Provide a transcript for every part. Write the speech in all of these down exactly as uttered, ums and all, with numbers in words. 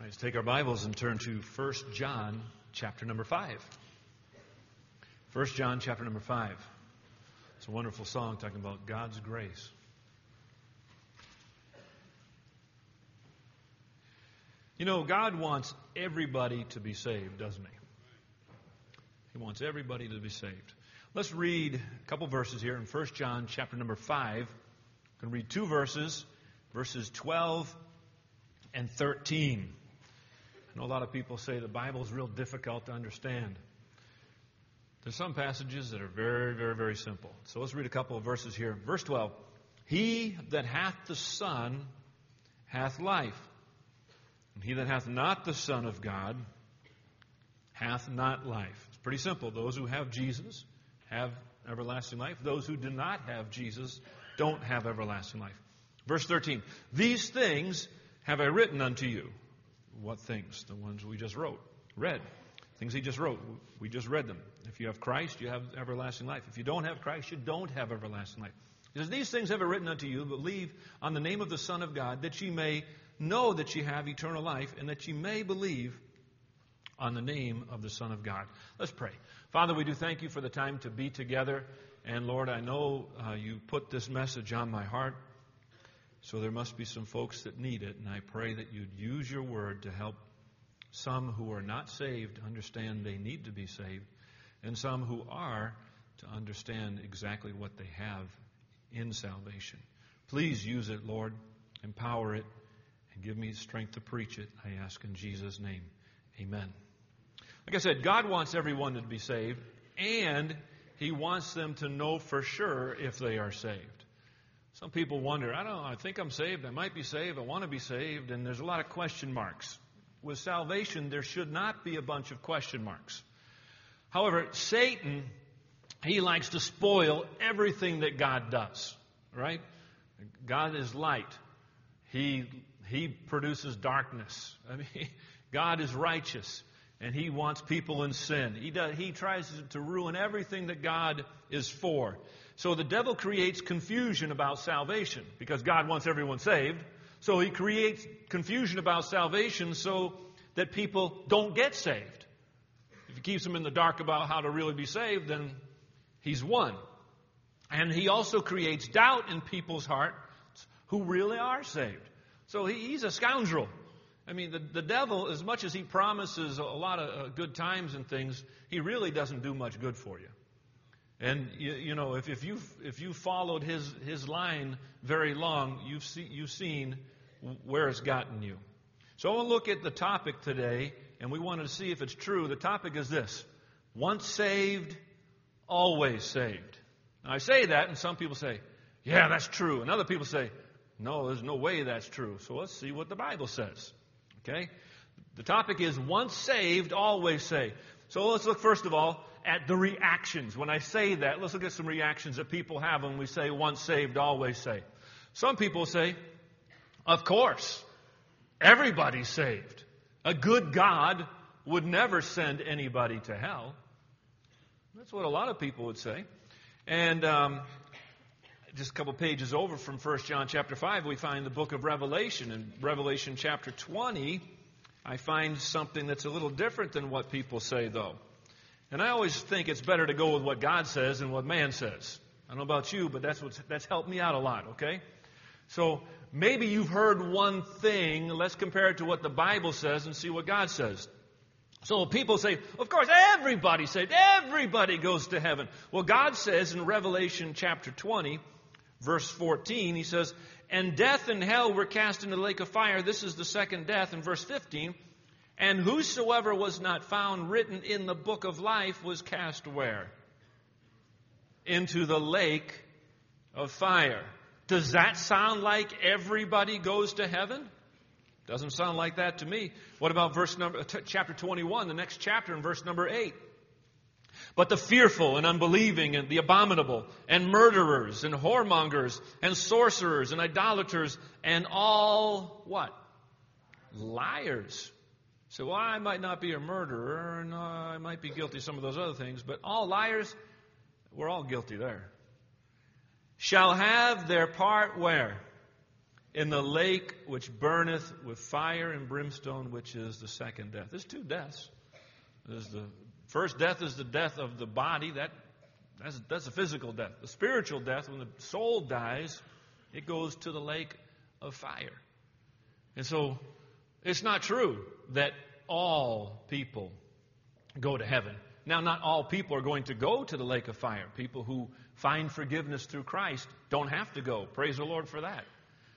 Let's take our Bibles and turn to First John chapter number five. First John chapter number five. It's a wonderful song talking about God's grace. You know, God wants everybody to be saved, doesn't He? He wants everybody to be saved. Let's read a couple verses here in First John chapter number five. I'm going to read two verses, verses twelve and thirteen. I know a lot of people say the Bible is real difficult to understand. There's some passages that are very, very, very simple. So let's read a couple of verses here. Verse twelve. He that hath the Son hath life. And he that hath not the Son of God hath not life. It's pretty simple. Those who have Jesus have everlasting life. Those who do not have Jesus don't have everlasting life. Verse thirteen. These things have I written unto you. What things? The ones we just wrote, read. Things he just wrote. We just read them. If you have Christ, you have everlasting life. If you don't have Christ, you don't have everlasting life. He says, these things have I written unto you, believe on the name of the Son of God, that ye may know that ye have eternal life, and that ye may believe on the name of the Son of God. Let's pray. Father, we do thank you for the time to be together. And Lord, I know uh, you put this message on my heart. So there must be some folks that need it, and I pray that you'd use your word to help some who are not saved understand they need to be saved, and some who are to understand exactly what they have in salvation. Please use it, Lord. Empower it, and give me strength to preach it. I ask in Jesus' name. Amen. Like I said, God wants everyone to be saved, and He wants them to know for sure if they are saved. Some people wonder, I don't know, I think I'm saved, I might be saved, I want to be saved, and there's a lot of question marks. With salvation, there should not be a bunch of question marks. However, Satan, he likes to spoil everything that God does, right? God is light. He, he produces darkness. I mean, God is righteous, and He wants people in sin. He does, he tries to ruin everything that God is for. So the devil creates confusion about salvation because God wants everyone saved. So he creates confusion about salvation so that people don't get saved. If he keeps them in the dark about how to really be saved, then he's won. And he also creates doubt in people's hearts who really are saved. So he, he's a scoundrel. I mean, the, the devil, as much as he promises a lot of uh, good times and things, he really doesn't do much good for you. And, you, you know, if, if you've if you followed his, his line very long, you've, see, you've seen where it's gotten you. So I want to look at the topic today, and we wanted to see if it's true. The topic is this: once saved, always saved. Now, I say that, and some people say, yeah, that's true. And other people say, no, there's no way that's true. So let's see what the Bible says. Okay? The topic is once saved, always saved. So let's look, first of all, at the reactions. When I say that, let's look at some reactions that people have when we say once saved, always saved. Some people say, of course, everybody's saved. A good God would never send anybody to hell. That's what a lot of people would say. And um, just a couple pages over from First John chapter five, we find the book of Revelation. In Revelation chapter twenty, I find something that's a little different than what people say, though. And I always think it's better to go with what God says than what man says. I don't know about you, but that's what's, that's helped me out a lot, okay? So maybe you've heard one thing. Let's compare it to what the Bible says and see what God says. So people say, of course, everybody's saved. Everybody goes to heaven. Well, God says in Revelation chapter twenty, verse fourteen, He says, and death and hell were cast into the lake of fire. This is the second death. In verse fifteen, and whosoever was not found written in the book of life was cast where? Into the lake of fire. Does that sound like everybody goes to heaven? Doesn't sound like that to me. What about verse number, t- chapter twenty-one, the next chapter in verse number eight? But the fearful and unbelieving and the abominable and murderers and whoremongers and sorcerers and idolaters and all what? Liars. So, well, I might not be a murderer, and uh, I might be guilty of some of those other things, but all liars, we're all guilty there. Shall have their part where? in the lake which burneth with fire and brimstone, which is the second death. There's two deaths. There's the first death is the death of the body. That that's, that's a physical death. The spiritual death, when the soul dies, it goes to the lake of fire. And so it's not true that all people go to heaven. Now, not all people are going to go to the lake of fire. People who find forgiveness through Christ don't have to go. Praise the Lord for that.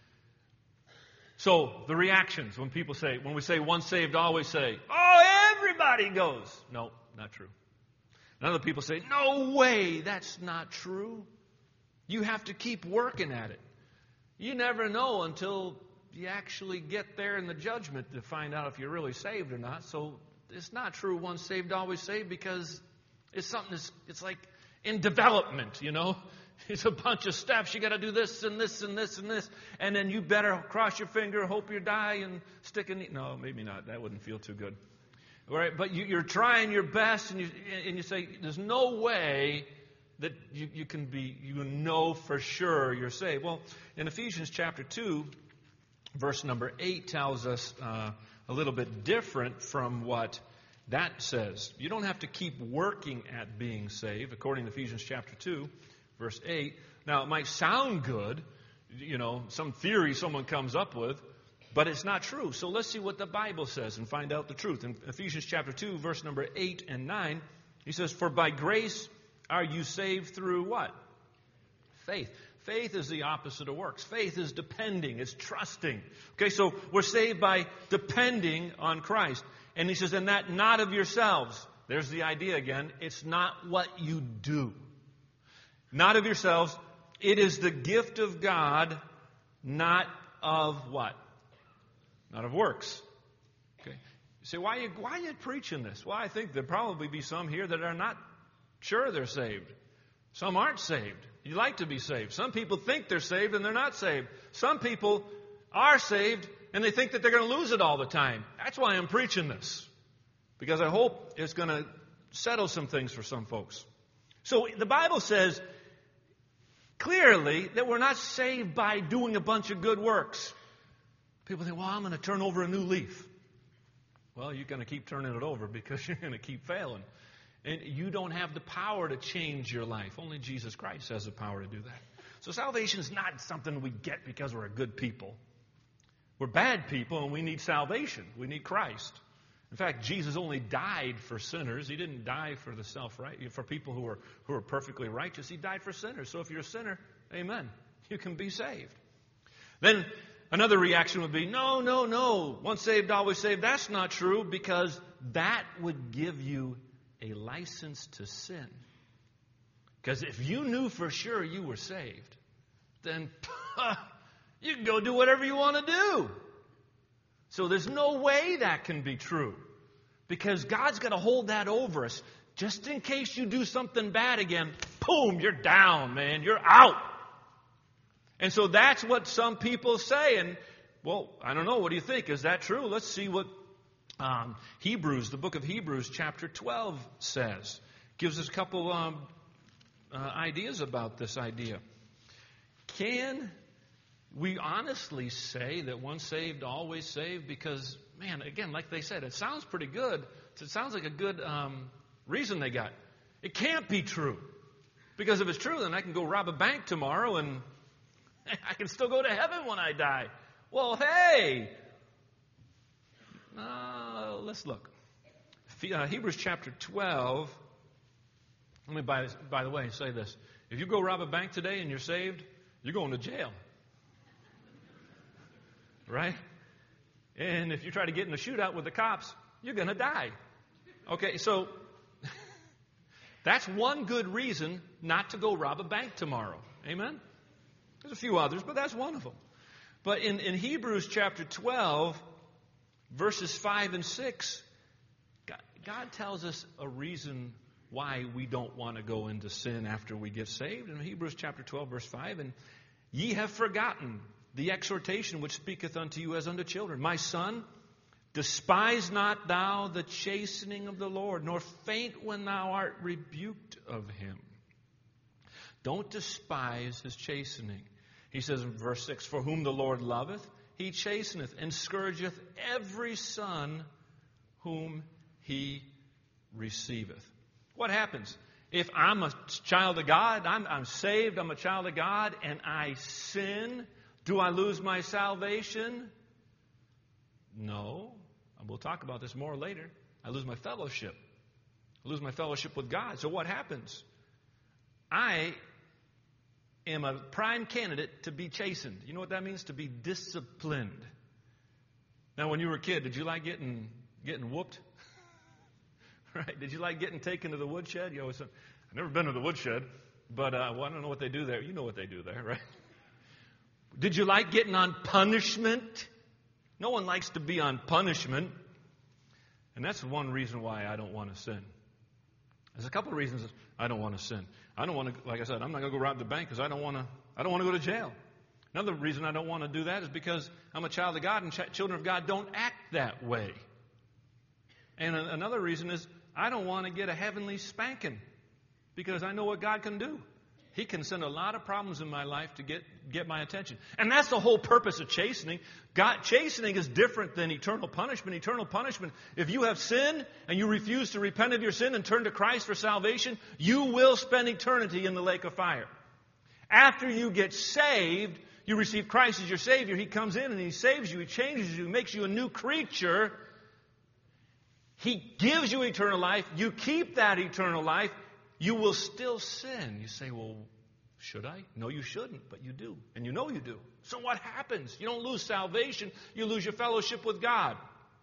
So, the reactions when people say, when we say once saved, always saved, oh, everybody goes. No, not true. And other people say, no way, that's not true. You have to keep working at it. You never know until you actually get there in the judgment to find out if you're really saved or not. So, it's not true once saved, always saved, because it's something that's, it's like in development, you know. It's a bunch of steps. You got to do this and this and this and this. And then you better cross your finger, hope you die, and stick a... No, maybe not. That wouldn't feel too good. All right, but you, you're trying your best, and you and you say, there's no way that you, you can be, you know for sure you're saved. Well, in Ephesians chapter two, verse number eight tells us uh, a little bit different from what that says. You don't have to keep working at being saved, according to Ephesians chapter two, verse eight. Now, it might sound good, you know, some theory someone comes up with, but it's not true. So let's see what the Bible says and find out the truth. In Ephesians chapter two, verse number eight and nine, he says, for by grace are you saved through what? Faith. Faith is the opposite of works. Faith is depending. It's trusting. Okay, so we're saved by depending on Christ. And he says, and that not of yourselves. There's the idea again. It's not what you do. Not of yourselves. It is the gift of God, not of what? Not of works. Okay. You say, why are you, why are you preaching this? Well, I think there'll probably be some here that are not sure they're saved. Some aren't saved. You like to be saved. Some people think they're saved and they're not saved. Some people are saved and they think that they're going to lose it all the time. That's why I'm preaching this. Because I hope it's going to settle some things for some folks. So the Bible says clearly that we're not saved by doing a bunch of good works. People think, well, I'm going to turn over a new leaf. Well, you're going to keep turning it over because you're going to keep failing. And you don't have the power to change your life. Only Jesus Christ has the power to do that. So salvation is not something we get because we're a good people. We're bad people and we need salvation. We need Christ. In fact, Jesus only died for sinners. He didn't die for the self-right, for people who are who are perfectly righteous. He died for sinners. So if you're a sinner, amen, you can be saved. Then another reaction would be, no, no, no. Once saved, always saved. That's not true, because that would give you a license to sin. Because if you knew for sure you were saved, then you can go do whatever you want to do. So there's no way that can be true. Because God's going to hold that over us. Just in case you do something bad again, boom, you're down, man. You're out. And so that's what some people say. And, well, I don't know. What do you think? Is that true? Let's see what um, Hebrews, the book of Hebrews, chapter twelve says. Gives us a couple um, uh, ideas about this idea. Can we honestly say that once saved, always saved? Because, man, again, like they said, it sounds pretty good. It sounds like a good um, reason they got. It can't be true. Because if it's true, then I can go rob a bank tomorrow and I can still go to heaven when I die. Well, hey! Uh, let's look. Uh, Hebrews chapter twelve. Let me, by, by the way, say this. If you go rob a bank today and you're saved, you're going to jail. Right? And if you try to get in a shootout with the cops, you're going to die. Okay, so that's one good reason not to go rob a bank tomorrow. Amen? There's a few others, but that's one of them. But in, in Hebrews chapter twelve, verses five and six, God, God tells us a reason why we don't want to go into sin after we get saved. In Hebrews chapter twelve, verse five, and ye have forgotten the exhortation which speaketh unto you as unto children. My son, despise not thou the chastening of the Lord, nor faint when thou art rebuked of him. Don't despise his chastening. He says in verse six, "For whom the Lord loveth, he chasteneth, and scourgeth every son whom he receiveth." What happens? If I'm a child of God, I'm, I'm saved, I'm a child of God, and I sin, do I lose my salvation? No. We'll talk about this more later. I lose my fellowship. I lose my fellowship with God. So what happens? I am a prime candidate to be chastened. You know what that means? To be disciplined. Now, when you were a kid, did you like getting getting whooped? Right? Did you like getting taken to the woodshed? You always said, I've never been to the woodshed, but uh, well, I don't know what they do there. You know what they do there, right? Did you like getting on punishment? No one likes to be on punishment. And that's one reason why I don't want to sin. There's a couple of reasons I don't want to sin. I don't want to, like I said, I'm not going to go rob the bank because I don't want to, I don't want to go to jail. Another reason I don't want to do that is because I'm a child of God, and ch- children of God don't act that way. And a- another reason is I don't want to get a heavenly spanking because I know what God can do. He can send a lot of problems in my life to get, get my attention. And that's the whole purpose of chastening. God, chastening is different than eternal punishment. Eternal punishment, if you have sinned and you refuse to repent of your sin and turn to Christ for salvation, you will spend eternity in the lake of fire. After you get saved, you receive Christ as your Savior. He comes in and He saves you. He changes you. He makes you a new creature. He gives you eternal life. You keep that eternal life. You will still sin. You say, well, should I? No, you shouldn't, but you do. And you know you do. So what happens? You don't lose salvation. You lose your fellowship with God.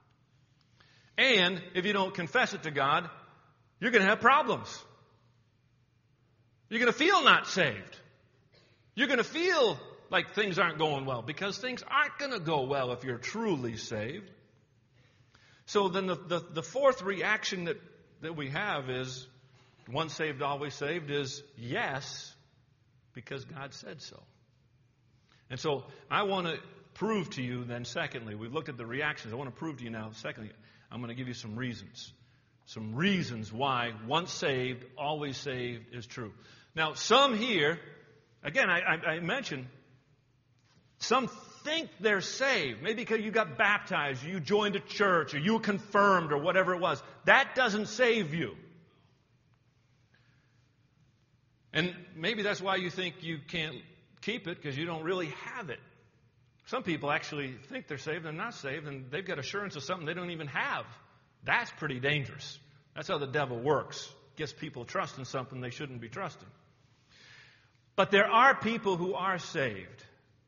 And if you don't confess it to God, you're going to have problems. You're going to feel not saved. You're going to feel like things aren't going well because things aren't going to go well if you're truly saved. So then the, the, the fourth reaction that, that we have is, once saved, always saved, is yes, because God said so. And so I want to prove to you then, secondly, we've looked at the reactions. I want to prove to you now, secondly, I'm going to give you some reasons. Some reasons why once saved, always saved is true. Now, some here, again, I, I, I mentioned, some think they're saved. Maybe because you got baptized, or you joined a church, or you were confirmed, or whatever it was. That doesn't save you. And maybe that's why you think you can't keep it, because you don't really have it. Some people actually think they're saved and not saved, and they've got assurance of something they don't even have. That's pretty dangerous. That's how the devil works. Gets people trusting something they shouldn't be trusting. But there are people who are saved.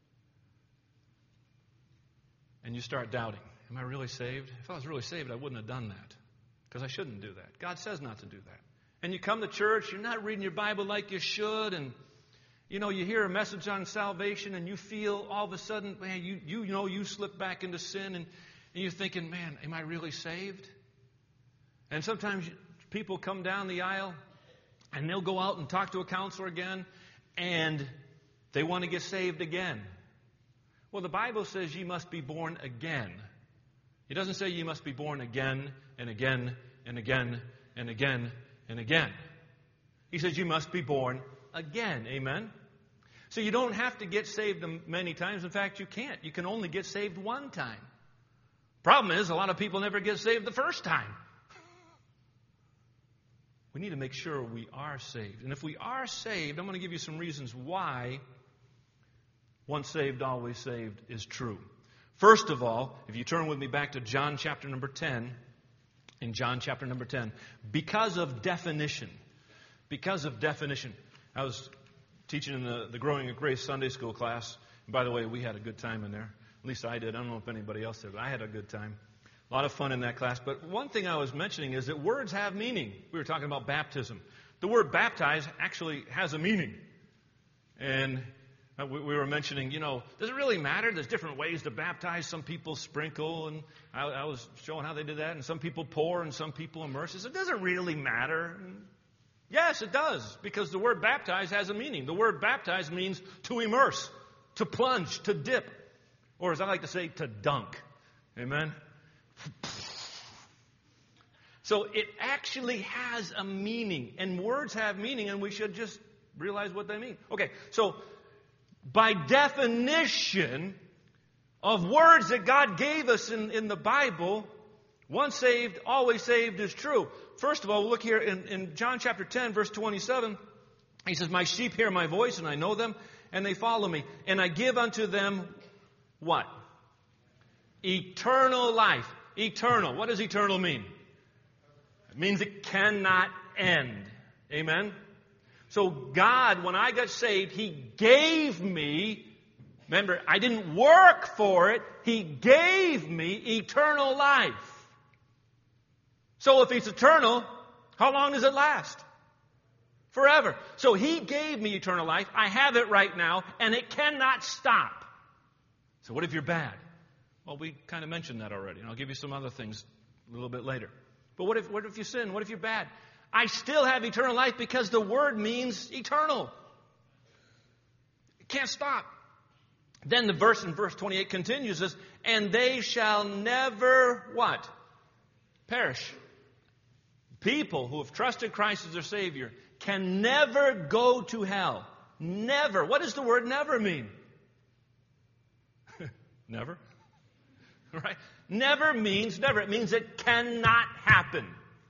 And you start doubting, am I really saved? If I was really saved, I wouldn't have done that. Because I shouldn't do that. God says not to do that. And you come to church, you're not reading your Bible like you should, and you know, you hear a message on salvation and you feel all of a sudden, man, you, you know you slip back into sin, and, and you're thinking, man, am I really saved? And sometimes people come down the aisle and they'll go out and talk to a counselor again, and they want to get saved again. Well, the Bible says you must be born again. It doesn't say you must be born again and again and again and again and again. He says you must be born again. Amen? So you don't have to get saved many times. In fact, you can't. You can only get saved one time. Problem is, a lot of people never get saved the first time. We need to make sure we are saved. And if we are saved, I'm going to give you some reasons why once saved, always saved is true. First of all, if you turn with me back to John chapter number ten, in John chapter number ten, because of definition. Because of definition. I was teaching in the, the Growing in Grace Sunday School class. And by the way, we had a good time in there. At least I did. I don't know if anybody else did, but I had a good time. A lot of fun in that class. But one thing I was mentioning is that words have meaning. We were talking about baptism. The word baptize actually has a meaning. And we were mentioning, you know, does it really matter? There's different ways to baptize. Some people sprinkle, and I, I was showing how they did that. And some people pour, and some people immerse. So it doesn't really matter. Yes, it does, because the word baptize has a meaning. The word baptize means to immerse, to plunge, to dip, or as I like to say, to dunk. Amen? So it actually has a meaning, and words have meaning, and we should just realize what they mean. Okay, so by definition of words that God gave us in, in the Bible, once saved, always saved is true. First of all, look here in, in John chapter ten, verse twenty-seven. He says, my sheep hear my voice, and I know them, and they follow me. And I give unto them what? Eternal life. Eternal. What does eternal mean? It means it cannot end. Amen? So God, when I got saved, He gave me, remember, I didn't work for it. He gave me eternal life. So if it's eternal, how long does it last? Forever. So He gave me eternal life. I have it right now, and it cannot stop. So what if you're bad? Well, we kind of mentioned that already, and I'll give you some other things a little bit later. But what if, what if you sin? What if you're bad? I still have eternal life because the word means eternal. It can't stop. Then the verse in verse twenty-eight continues this, and they shall never what? Perish. People who have trusted Christ as their Savior can never go to hell. Never. What does the word never mean? Never. Right? Never means never. It means it cannot happen.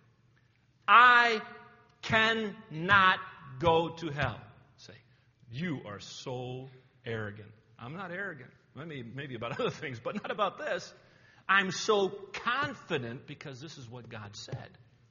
I cannot go to hell. Say, you are so arrogant. I'm not arrogant. Maybe, maybe about other things, but not about this. I'm so confident because this is what God said.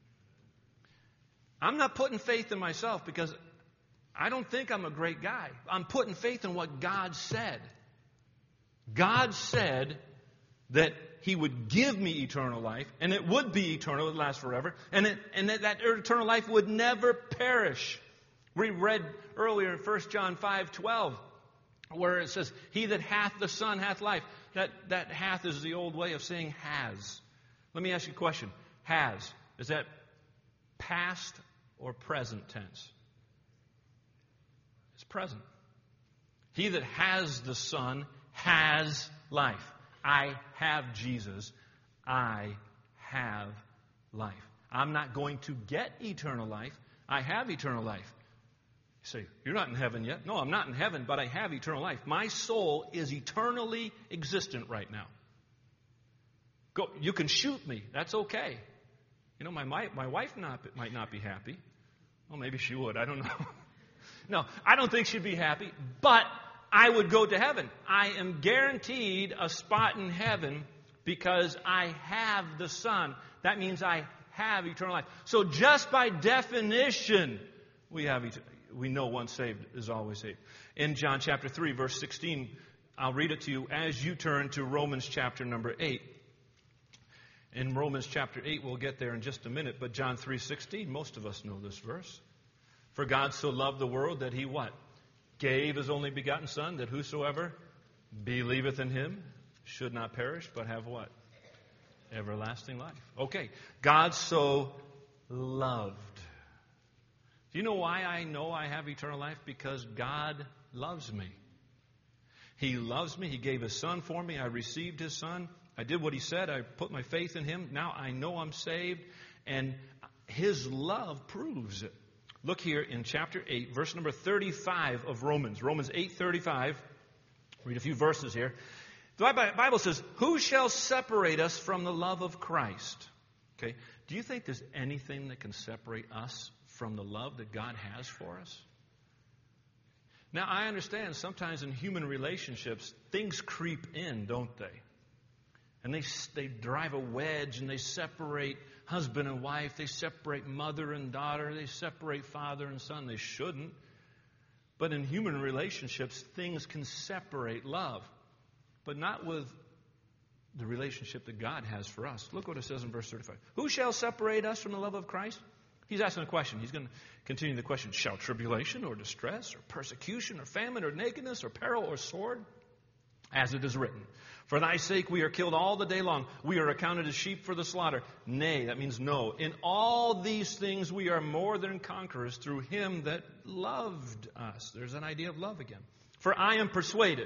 I'm not putting faith in myself because I don't think I'm a great guy. I'm putting faith in what God said. God said that He would give me eternal life, and it would be eternal, it would last forever, and, it, and that, that eternal life would never perish. We read earlier in First John five twelve, where it says, he that hath the Son hath life. That, that hath is the old way of saying has. Let me ask you a question. Has, is that past or present tense? It's present. He that has the Son has life. I have Jesus. I have life. I'm not going to get eternal life. I have eternal life. You say, you're not in heaven yet. No, I'm not in heaven, but I have eternal life. My soul is eternally existent right now. Go, you can shoot me. That's okay. You know, my, my, my wife not, might not be happy. Well, maybe she would. I don't know. No, I don't think she'd be happy, but I would go to heaven. I am guaranteed a spot in heaven because I have the Son. That means I have eternal life. So just by definition, we have et- we know once saved is always saved. In John chapter three, verse sixteen, I'll read it to you as you turn to Romans chapter number eight. In Romans chapter eight, we'll get there in just a minute, but John three sixteen, most of us know this verse. For God so loved the world that He what? Gave His only begotten Son, that whosoever believeth in Him should not perish, but have what? Everlasting life. Okay. God so loved. Do you know why I know I have eternal life? Because God loves me. He loves me. He gave His Son for me. I received His Son. I did what He said. I put my faith in Him. Now I know I'm saved. And His love proves it. Look here in chapter eight, verse number thirty-five of Romans. Romans eight thirty-five. Read a few verses here. The Bible says, who shall separate us from the love of Christ? Okay. Do you think there's anything that can separate us from the love that God has for us? Now, I understand sometimes in human relationships, things creep in, don't they? And they, they drive a wedge and they separate husband and wife. They separate mother and daughter. They separate father and son. They shouldn't. But in human relationships, things can separate love. But not with the relationship that God has for us. Look what it says in verse thirty-five. Who shall separate us from the love of Christ? He's asking a question. He's going to continue the question. Shall tribulation or distress or persecution or famine or nakedness or peril or sword? As it is written, for thy sake we are killed all the day long. We are accounted as sheep for the slaughter. Nay, that means no. In all these things we are more than conquerors through Him that loved us. There's an idea of love again. For I am persuaded.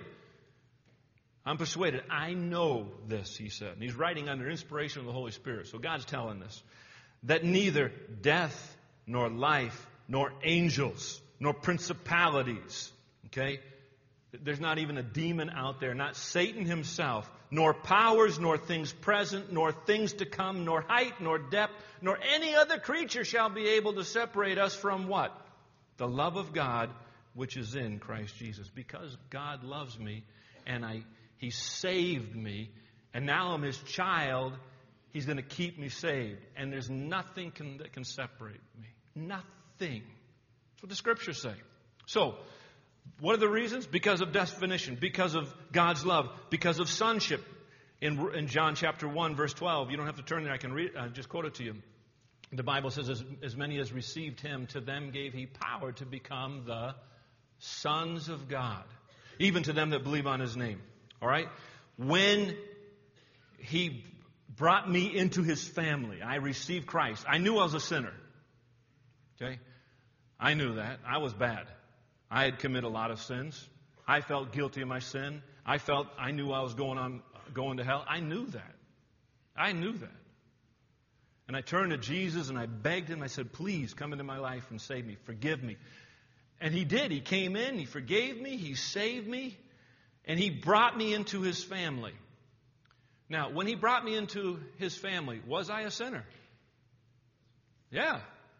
I'm persuaded. I know this, he said. And he's writing under inspiration of the Holy Spirit. So God's telling this. That neither death, nor life, nor angels, nor principalities. Okay? There's not even a demon out there, not Satan himself, nor powers, nor things present, nor things to come, nor height, nor depth, nor any other creature shall be able to separate us from what? The love of God, which is in Christ Jesus. Because God loves me, and I, He saved me, and now I'm His child, He's going to keep me saved. And there's nothing can, that can separate me. Nothing. That's what the Scriptures say. So, what are the reasons? Because of definition, because of God's love, because of sonship. In, in John chapter one, verse twelve, you don't have to turn there, I can read, uh, just quote it to you. The Bible says, as, as many as received Him, to them gave He power to become the sons of God, even to them that believe on His name. All right? When He brought me into His family, I received Christ. I knew I was a sinner. Okay? I knew that. I was bad. I had committed a lot of sins. I felt guilty of my sin. I felt I knew I was going on going to hell. I knew that. I knew that. And I turned to Jesus and I begged Him. I said, please come into my life and save me. Forgive me. And He did. He came in. He forgave me. He saved me. And He brought me into His family. Now, when He brought me into His family, was I a sinner? Yeah.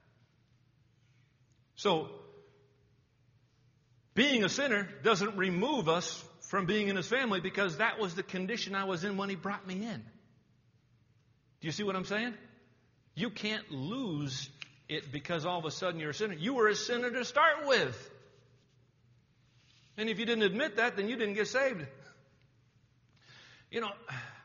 So, being a sinner doesn't remove us from being in His family, because that was the condition I was in when He brought me in. Do you see what I'm saying? You can't lose it because all of a sudden you're a sinner. You were a sinner to start with. And if you didn't admit that, then you didn't get saved. You know,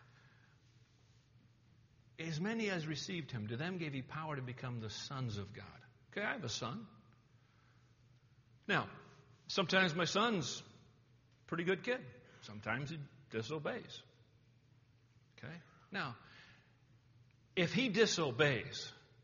as many as received Him, to them gave He power to become the sons of God. Okay, I have a son. Now, sometimes my son's a pretty good kid. Sometimes he disobeys. Okay? Now, if he disobeys,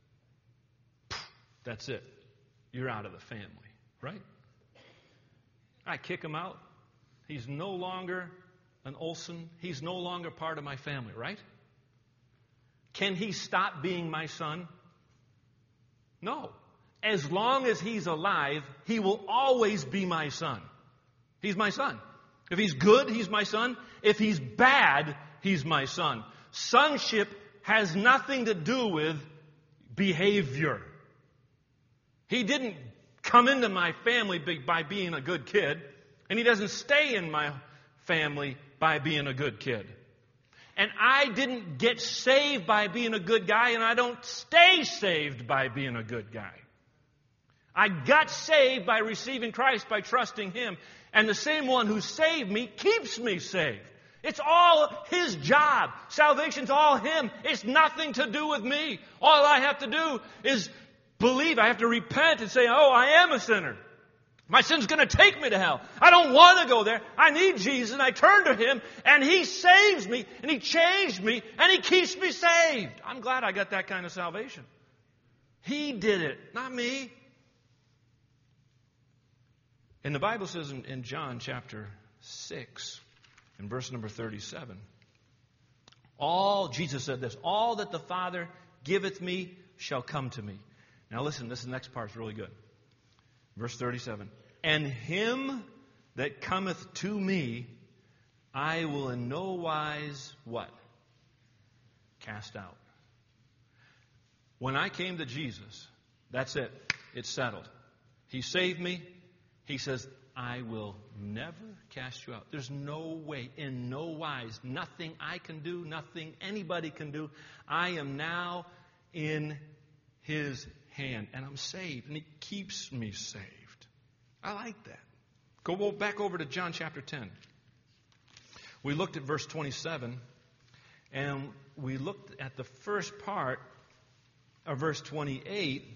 that's it. You're out of the family, right? I kick him out. He's no longer an Olsen. He's no longer part of my family, right? Can he stop being my son? No. As long as he's alive, he will always be my son. He's my son. If he's good, he's my son. If he's bad, he's my son. Sonship has nothing to do with behavior. He didn't come into my family by being a good kid, and he doesn't stay in my family by being a good kid. And I didn't get saved by being a good guy, and I don't stay saved by being a good guy. I got saved by receiving Christ, by trusting Him. And the same one who saved me keeps me saved. It's all His job. Salvation's all Him. It's nothing to do with me. All I have to do is believe. I have to repent and say, oh, I am a sinner. My sin's going to take me to hell. I don't want to go there. I need Jesus, and I turn to Him, and He saves me, and He changed me, and He keeps me saved. I'm glad I got that kind of salvation. He did it, not me. And the Bible says in, in John chapter six, in verse number thirty-seven, all, Jesus said this, all that the Father giveth me shall come to me. Now listen, this next part is really good. Verse thirty-seven, and him that cometh to me, I will in no wise, what? Cast out. When I came to Jesus, that's it. It's settled. He saved me. He says, I will never cast you out. There's no way, in no wise, nothing I can do, nothing anybody can do. I am now in His hand, and I'm saved, and He keeps me saved. I like that. Go back over to John chapter ten. We looked at verse twenty-seven, and we looked at the first part of verse twenty-eight.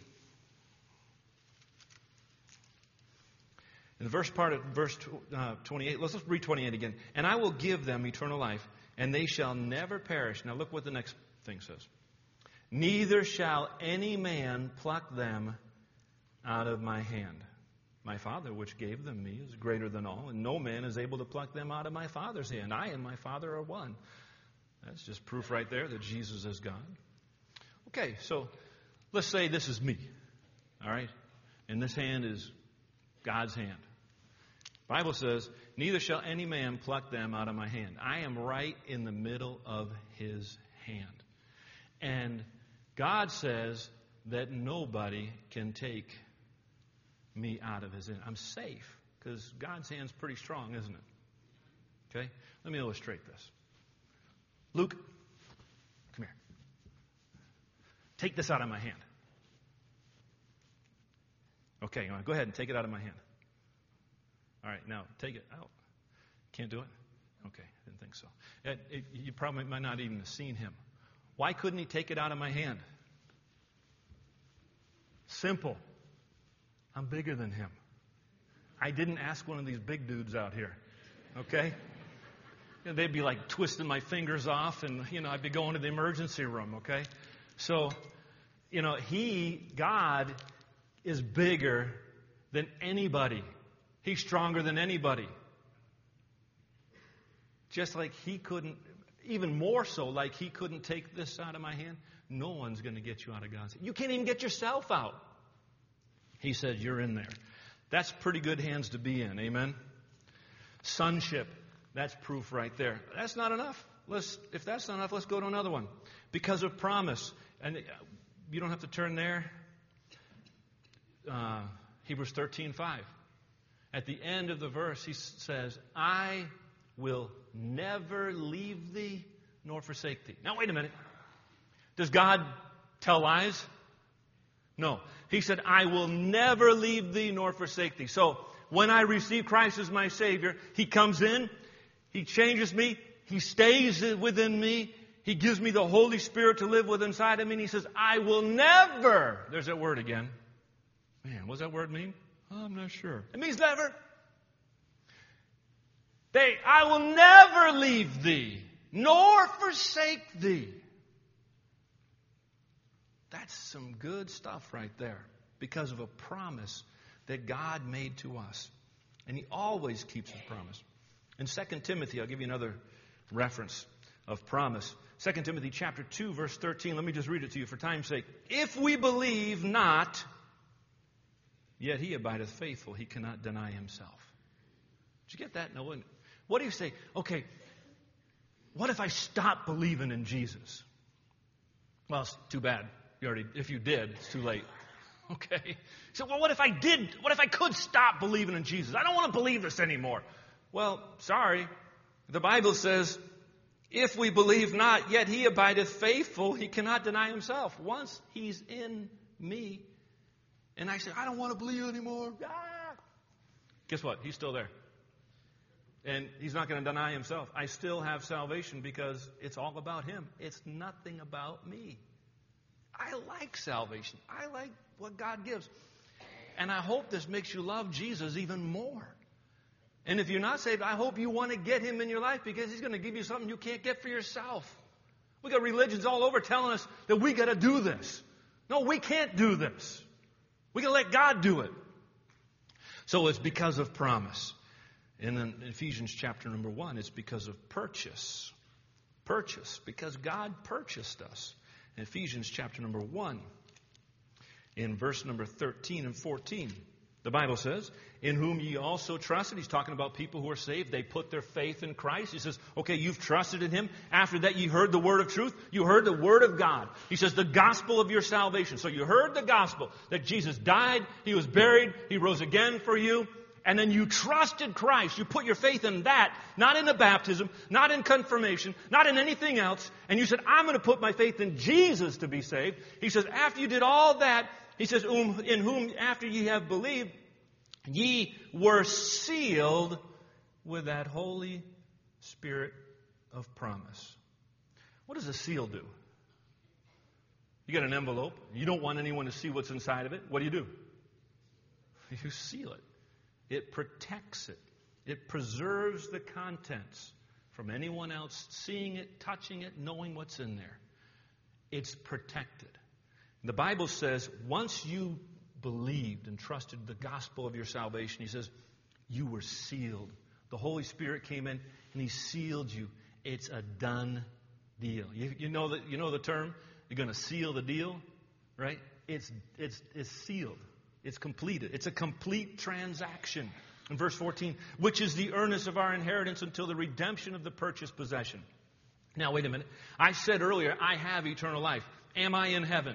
In the first part of verse uh, twenty-eight, let's, let's read twenty-eight again. And I will give them eternal life, and they shall never perish. Now look what the next thing says. Neither shall any man pluck them out of my hand. My Father, which gave them me, is greater than all, and no man is able to pluck them out of my Father's hand. I and my Father are one. That's just proof right there that Jesus is God. Okay, so let's say this is me, all right? And this hand is God's hand. The Bible says, neither shall any man pluck them out of my hand. I am right in the middle of his hand. And God says that nobody can take me out of his hand. I'm safe because God's hand's pretty strong, isn't it? Okay? Let me illustrate this. Luke, come here. Take this out of my hand. Okay, go ahead and take it out of my hand. All right, now take it out. Can't do it? Okay, I didn't think so. It, it, you probably might not even have seen him. Why couldn't he take it out of my hand? Simple. I'm bigger than him. I didn't ask one of these big dudes out here. Okay? You know, they'd be like twisting my fingers off, and, you know, I'd be going to the emergency room, okay? So, you know, he, God, is bigger than anybody. He's stronger than anybody. Just like he couldn't, even more so, like he couldn't take this out of my hand, no one's going to get you out of God's hand. You can't even get yourself out. He said, you're in there. That's pretty good hands to be in. Amen? Sonship. That's proof right there. That's not enough. Let's, if that's not enough, let's go to another one. Because of promise. And you don't have to turn there. Uh, Hebrews thirteen five. At the end of the verse, he says, I will never leave thee nor forsake thee. Now, wait a minute. Does God tell lies? No. He said, I will never leave thee nor forsake thee. So, when I receive Christ as my Savior, He comes in, He changes me, He stays within me, He gives me the Holy Spirit to live within inside of me, and He says, I will never, there's that word again. Man, what does that word mean? I'm not sure. It means never. They, I will never leave thee, nor forsake thee. That's some good stuff right there because of a promise that God made to us. And He always keeps His promise. In Second Timothy, I'll give you another reference of promise. Second Timothy chapter two, verse thirteen. Let me just read it to you for time's sake. If we believe not, yet He abideth faithful. He cannot deny Himself. Did you get that? No one. What do you say? Okay, what if I stop believing in Jesus? Well, it's too bad. You already, if you did, it's too late. Okay. So, well, what if I did? What if I could stop believing in Jesus? I don't want to believe this anymore. Well, sorry. The Bible says, if we believe not, yet He abideth faithful. He cannot deny Himself. Once He's in me, and I say, I don't want to believe anymore. Ah. Guess what? He's still there. And He's not going to deny Himself. I still have salvation because it's all about Him. It's nothing about me. I like salvation. I like what God gives. And I hope this makes you love Jesus even more. And if you're not saved, I hope you want to get Him in your life because He's going to give you something you can't get for yourself. We got religions all over telling us that we got to do this. No, we can't do this. We got to let God do it. So it's because of promise. And in Ephesians chapter number one, it's because of purchase. Purchase. Because God purchased us. In Ephesians chapter number one, in verse number thirteen and fourteen, the Bible says, in whom ye also trusted. He's talking about people who are saved. They put their faith in Christ. He says, okay, you've trusted in Him. After that, you heard the word of truth. You heard the word of God. He says, the gospel of your salvation. So you heard the gospel that Jesus died, He was buried, He rose again for you. And then you trusted Christ. You put your faith in that, not in a baptism, not in confirmation, not in anything else. And you said, I'm going to put my faith in Jesus to be saved. He says, after you did all that, He says, um, in whom after ye have believed, ye were sealed with that Holy Spirit of promise. What does a seal do? You got an envelope. You don't want anyone to see what's inside of it. What do you do? You seal it. It protects it. It preserves the contents from anyone else seeing it, touching it, knowing what's in there. It's protected. The Bible says once you believed and trusted the gospel of your salvation, He says you were sealed. The Holy Spirit came in and He sealed you. It's a done deal. You, you know that you know the term? You're going to seal the deal, right? It's it's it's sealed. It's completed. It's a complete transaction. In verse fourteen, which is the earnest of our inheritance until the redemption of the purchased possession. Now, wait a minute. I said earlier, I have eternal life. Am I in heaven?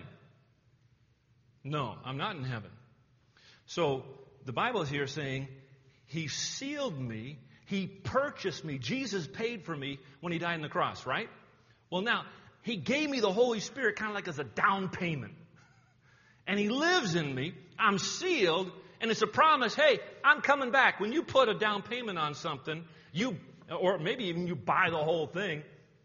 No, I'm not in heaven. So, the Bible is here saying, He sealed me, He purchased me, Jesus paid for me when He died on the cross, right? Well, now, He gave me the Holy Spirit kind of like as a down payment. And He lives in me, I'm sealed, and it's a promise, hey, I'm coming back. When you put a down payment on something, you, or maybe even you buy the whole thing,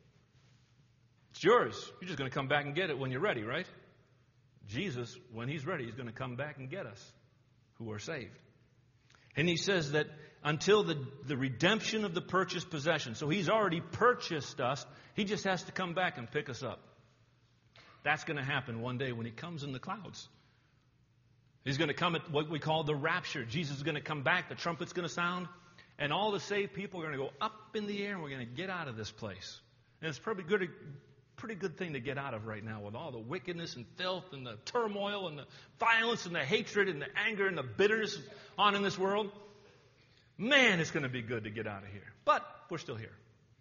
it's yours. You're just going to come back and get it when you're ready, right? Jesus, when He's ready, He's going to come back and get us who are saved. And He says that until the, the redemption of the purchased possession. So He's already purchased us. He just has to come back and pick us up. That's going to happen one day when He comes in the clouds. He's going to come at what we call the rapture. Jesus is going to come back. The trumpet's going to sound. And all the saved people are going to go up in the air and we're going to get out of this place. And it's probably good. Pretty good thing to get out of right now with all the wickedness and filth and the turmoil and the violence and the hatred and the anger and the bitterness on in this world. Man, it's going to be good to get out of here. But we're still here.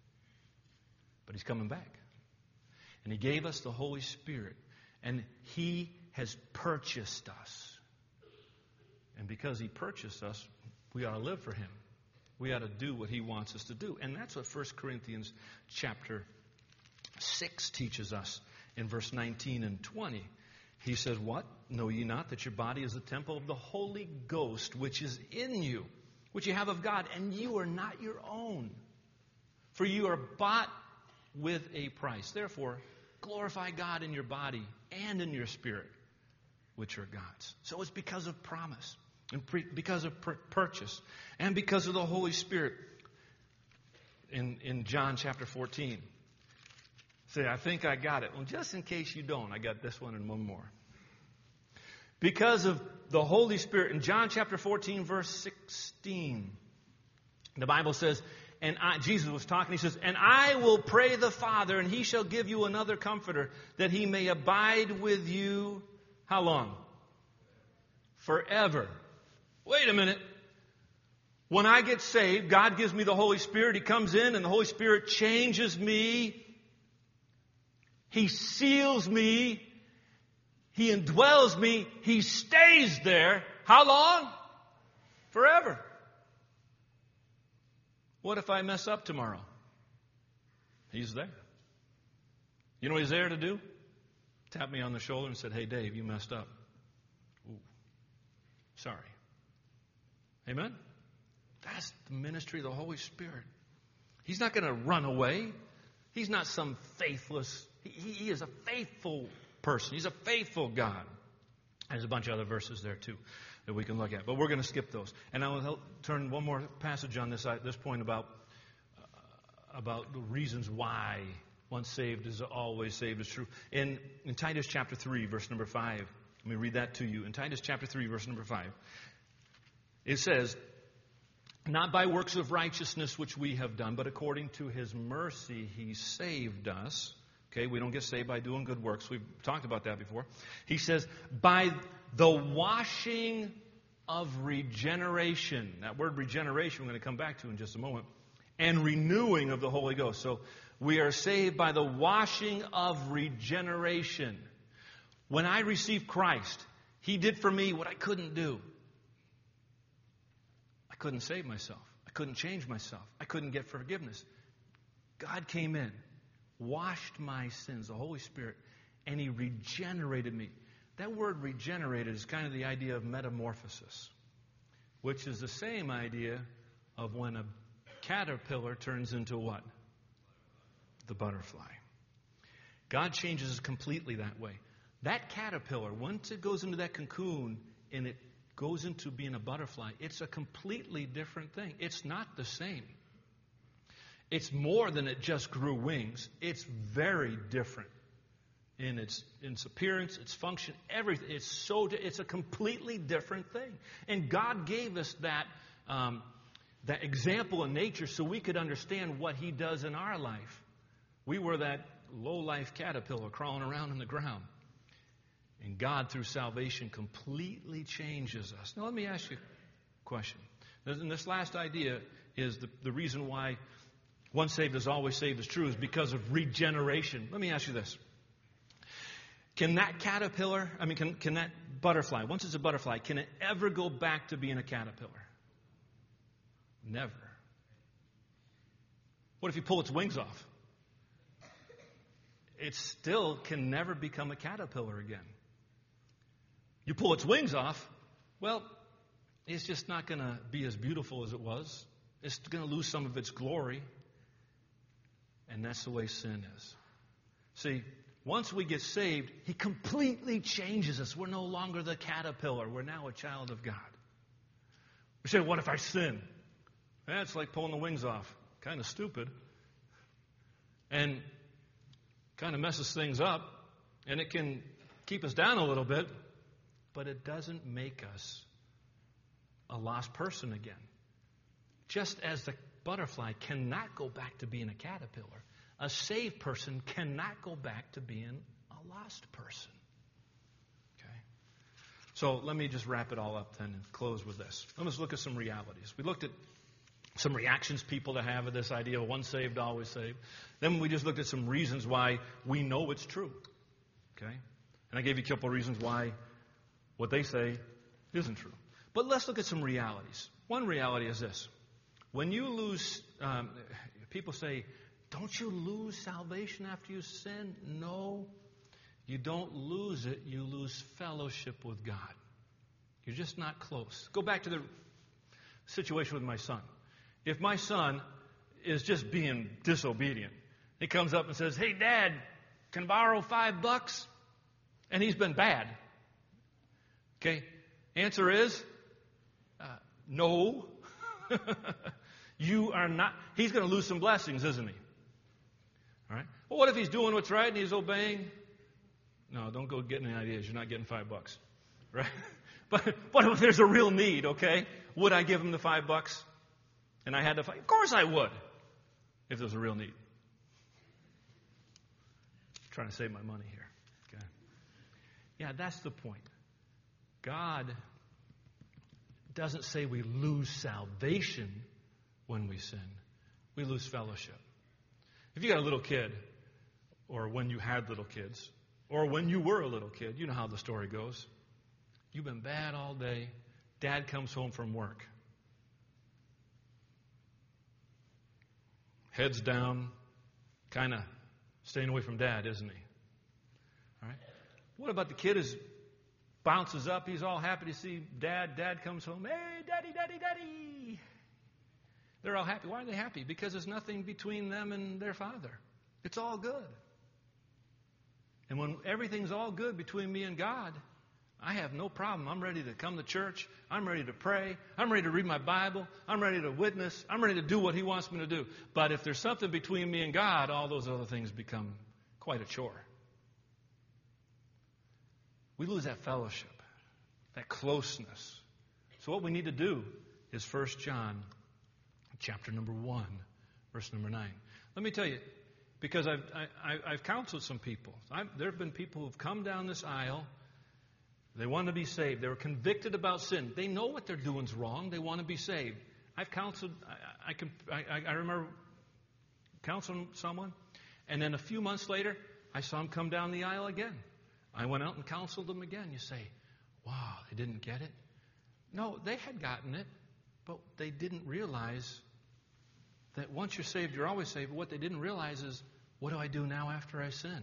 But He's coming back. And He gave us the Holy Spirit. And He has purchased us. And because He purchased us, we ought to live for Him. We ought to do what He wants us to do. And that's what First Corinthians chapter six teaches us in verse nineteen and twenty. He says, what? Know ye not that your body is the temple of the Holy Ghost, which is in you, which you have of God, and you are not your own. For you are bought with a price. Therefore, glorify God in your body and in your spirit, which are God's. So it's because of promise, and pre- because of pur- purchase, and because of the Holy Spirit. In, in John chapter fourteen. Say, I think I got it. Well, just in case you don't, I got this one and one more. Because of the Holy Spirit, in John chapter fourteen, verse sixteen, the Bible says, and I, Jesus was talking, He says, and I will pray the Father, and He shall give you another comforter, that He may abide with you, how long? Forever. Wait a minute. When I get saved, God gives me the Holy Spirit. He comes in, and the Holy Spirit changes me. He seals me. He indwells me. He stays there. How long? Forever. What if I mess up tomorrow? He's there. You know what He's there to do? Tap me on the shoulder and said, hey, Dave, you messed up. Ooh, sorry. Amen? That's the ministry of the Holy Spirit. He's not going to run away. He's not some faithless. He, he is a faithful person. He's a faithful God. There's a bunch of other verses there too that we can look at, but we're going to skip those. And I will turn one more passage on this this point about uh, about the reasons why once saved is always saved is true. In in Titus chapter three, verse number five. Let me read that to you. In Titus chapter three, verse number five, it says, "Not by works of righteousness which we have done, but according to His mercy He saved us." Okay, we don't get saved by doing good works. We've talked about that before. He says, by the washing of regeneration. That word regeneration we're going to come back to in just a moment. And renewing of the Holy Ghost. So we are saved by the washing of regeneration. When I received Christ, He did for me what I couldn't do. I couldn't save myself. I couldn't change myself. I couldn't get forgiveness. God came in, washed my sins, the Holy Spirit, and He regenerated me. That word regenerated is kind of the idea of metamorphosis, which is the same idea of when a caterpillar turns into what? The butterfly. God changes us completely that way. That caterpillar, once it goes into that cocoon and it goes into being a butterfly, it's a completely different thing. It's not the same. It's more than it just grew wings. It's very different in its, in its appearance, its function, everything. It's so it's a completely different thing. And God gave us that um, that example in nature so we could understand what He does in our life. We were that low-life caterpillar crawling around in the ground. And God, through salvation, completely changes us. Now, let me ask you a question. And this last idea is the, the reason why once saved is always saved is true is because of regeneration. Let me ask you this. Can that caterpillar, I mean, can, can that butterfly, once it's a butterfly, can it ever go back to being a caterpillar? Never. What if you pull its wings off? It still can never become a caterpillar again. You pull its wings off, well, it's just not going to be as beautiful as it was. It's going to lose some of its glory. And that's the way sin is. See, once we get saved, He completely changes us. We're no longer the caterpillar. We're now a child of God. We say, what if I sin? That's like pulling the wings off. Kind of stupid. And kind of messes things up. And it can keep us down a little bit. But it doesn't make us a lost person again. Just as the butterfly cannot go back to being a caterpillar, a saved person cannot go back to being a lost person. Okay? So let me just wrap it all up then and close with this. Let's look at some realities. We looked at some reactions people to have of this idea of once saved, always saved. Then we just looked at some reasons why we know it's true. Okay? And I gave you a couple of reasons why what they say isn't true. But let's look at some realities. One reality is this. When you lose, um, people say, don't you lose salvation after you sin? No, you don't lose it. You lose fellowship with God. You're just not close. Go back to the situation with my son. If my son is just being disobedient, he comes up and says, hey, Dad, can I borrow five bucks? And he's been bad. Okay, answer is uh, no. You are not. He's going to lose some blessings, isn't he? All right. Well, what if he's doing what's right and he's obeying? No, don't go getting any ideas. You're not getting five bucks, right? But what if there's a real need? Okay, would I give him the five bucks? And I had to fight. Of course I would, if there was a real need. I'm trying to save my money here. Okay. Yeah, that's the point. God doesn't say we lose salvation when we sin. We lose fellowship. If you got a little kid, or when you had little kids, or when you were a little kid, you know how the story goes. You've been bad all day. Dad comes home from work. Heads down, kind of staying away from Dad, isn't he? All right. What about the kid who bounces up? He's all happy to see Dad. Dad comes home. Hey, Daddy, Daddy, Daddy. They're all happy. Why are they happy? Because there's nothing between them and their father. It's all good. And when everything's all good between me and God, I have no problem. I'm ready to come to church. I'm ready to pray. I'm ready to read my Bible. I'm ready to witness. I'm ready to do what He wants me to do. But if there's something between me and God, all those other things become quite a chore. We lose that fellowship, that closeness. So what we need to do is First John chapter number one, verse number nine. Let me tell you, because I've, I, I've counseled some people. I've, there have been people who've come down this aisle. They want to be saved. They were convicted about sin. They know what they're doing is wrong. They want to be saved. I've counseled, I, I, can, I, I remember counseling someone, and then a few months later, I saw him come down the aisle again. I went out and counseled them again. You say, wow, they didn't get it? No, they had gotten it, but they didn't realize that once you're saved, you're always saved. But what they didn't realize is, what do I do now after I sin?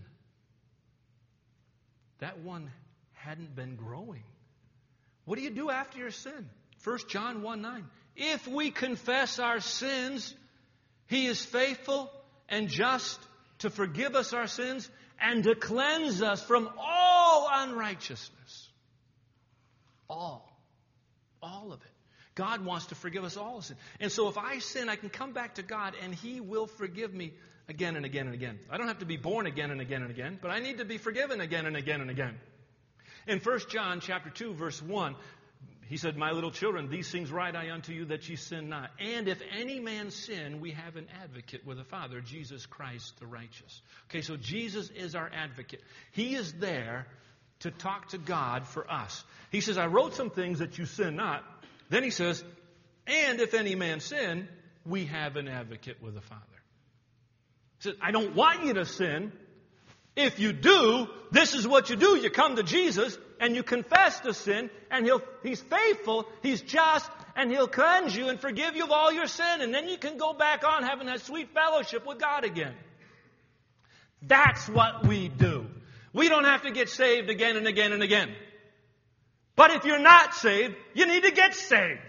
That one hadn't been growing. What do you do after your sin? First John one nine. If we confess our sins, He is faithful and just to forgive us our sins and to cleanse us from all unrighteousness. All. All of it. God wants to forgive us all sin. And so if I sin, I can come back to God and He will forgive me again and again and again. I don't have to be born again and again and again, but I need to be forgiven again and again and again. In First John chapter two, verse one, He said, my little children, these things write I unto you that ye sin not. And if any man sin, we have an advocate with the Father, Jesus Christ the righteous. Okay, so Jesus is our advocate. He is there to talk to God for us. He says, I wrote some things that you sin not. Then He says, And if any man sin, we have an advocate with the Father. He said, I don't want you to sin. If you do, this is what you do. You come to Jesus and you confess the sin, and he'll, He's faithful, He's just, and He'll cleanse you and forgive you of all your sin. And then you can go back on having that sweet fellowship with God again. That's what we do. We don't have to get saved again and again and again. But if you're not saved, you need to get saved.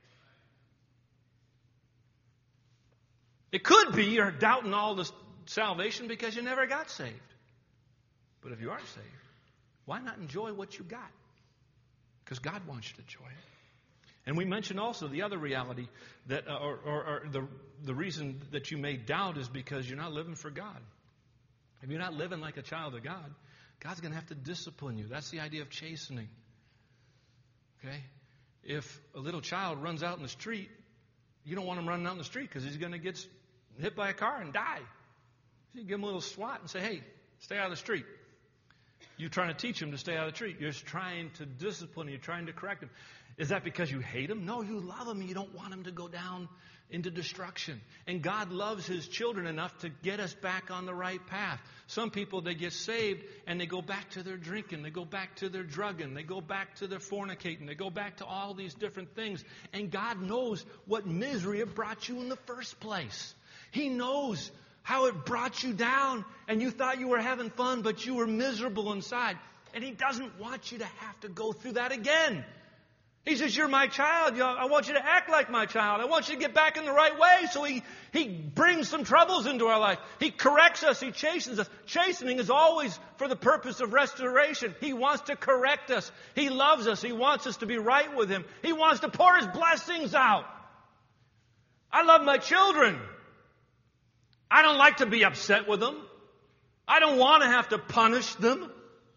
It could be you're doubting all this salvation because you never got saved. But if you are saved, why not enjoy what you got? Because God wants you to enjoy it. And we mentioned also the other reality that, uh, or, or, or the the reason that you may doubt is because you're not living for God. If you're not living like a child of God, God's going to have to discipline you. That's the idea of chastening. Okay? If a little child runs out in the street, you don't want him running out in the street because he's going to get hit by a car and die. So you give him a little swat and say, hey, stay out of the street. You're trying to teach him to stay out of the street. You're just trying to discipline him. You're trying to correct him. Is that because you hate him? No, you love him and you don't want him to go down into destruction. And God loves His children enough to get us back on the right path. Some people, they get saved and they go back to their drinking. They go back to their drugging. They go back to their fornicating. They go back to all these different things. And God knows what misery it brought you in the first place. He knows how it brought you down, and you thought you were having fun, but you were miserable inside. And He doesn't want you to have to go through that again. He says, you're my child. I want you to act like my child. I want you to get back in the right way. So he, he brings some troubles into our life. He corrects us. He chastens us. Chastening is always for the purpose of restoration. He wants to correct us. He loves us. He wants us to be right with Him. He wants to pour His blessings out. I love my children. I don't like to be upset with them. I don't want to have to punish them.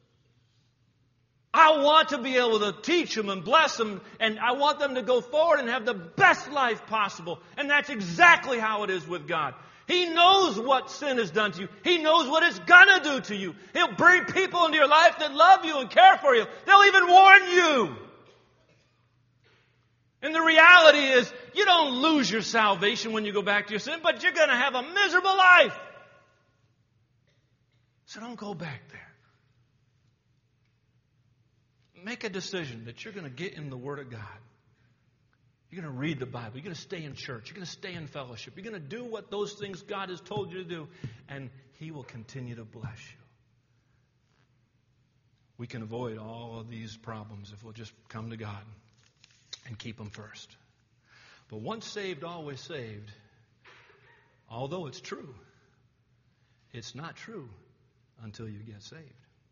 I want to be able to teach them and bless them, and I want them to go forward and have the best life possible. And that's exactly how it is with God. He knows what sin has done to you. He knows what it's going to do to you. He'll bring people into your life that love you and care for you. They'll even warn you. And the reality is, you don't lose your salvation when you go back to your sin, but you're going to have a miserable life. So don't go back there. Make a decision that you're going to get in the Word of God. You're going to read the Bible. You're going to stay in church. You're going to stay in fellowship. You're going to do what those things God has told you to do, and He will continue to bless you. We can avoid all of these problems if we'll just come to God and keep Him first. But once saved, always saved, although it's true, it's not true until you get saved.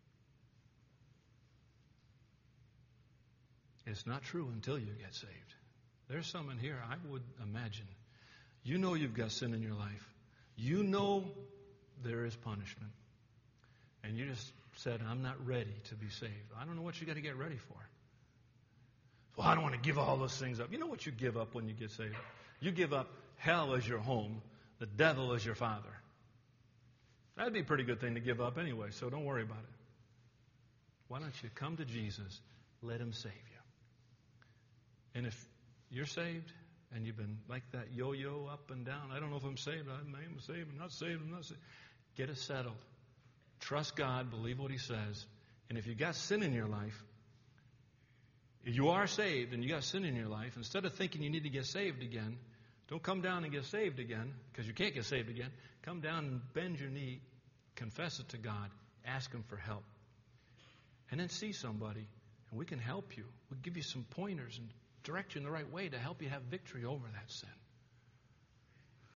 It's not true until you get saved. There's some in here, I would imagine. You know you've got sin in your life. You know there is punishment. And you just said, I'm not ready to be saved. I don't know what you got to get ready for. Well, I don't want to give all those things up. You know what you give up when you get saved? You give up hell as your home, the devil as your father. That'd be a pretty good thing to give up anyway, so don't worry about it. Why don't you come to Jesus, let Him save you? And if you're saved and you've been like that yo-yo up and down, I don't know if I'm saved, I'm saved, I'm not saved, I'm not saved. Get it settled. Trust God, believe what He says. And if you've got sin in your life, if you are saved and you got sin in your life, instead of thinking you need to get saved again, don't come down and get saved again, because you can't get saved again. Come down and bend your knee, confess it to God, ask Him for help. And then see somebody, and we can help you. We'll give you some pointers and direct you in the right way to help you have victory over that sin.